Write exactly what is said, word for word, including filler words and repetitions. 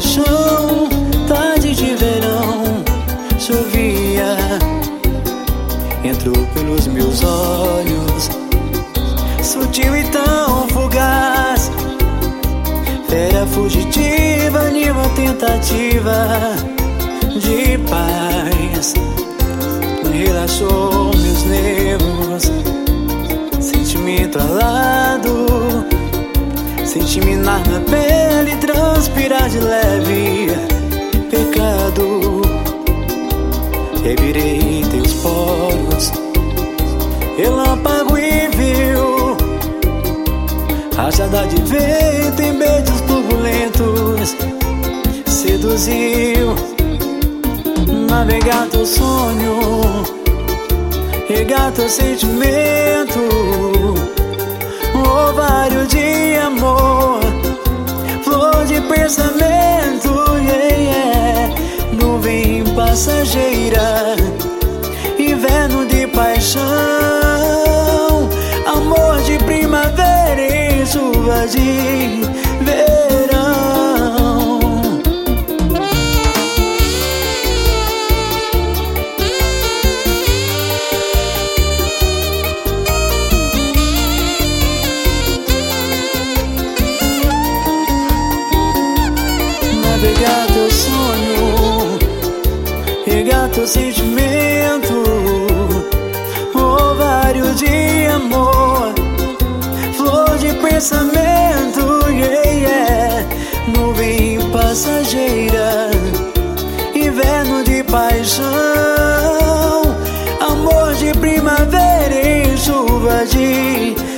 paixão. Tarde de verão, chovia, entrou pelos meus olhos, sutil e tão fugaz. Fera fugitiva, anima tentativa de paz. Relaxou meus nervos, sentimento alado. Senti-me na pele, transpirar de leve, pecado. Revirei teus poros, relâmpago e viu, rajada de vento em beijos turbulentos. Seduziu, navegar teu sonho, regar teu sentimento. Ovário de amor, flor de pensamento, yeah, yeah. Nuvem passageira, inverno de paixão, amor de primavera e chuva de verão. Navegar teu sonho, regar teu sentimento. Ovário de amor, flor de pensamento, yeah, yeah. Nuvem passageira, inverno de paixão, amor de primavera e chuva de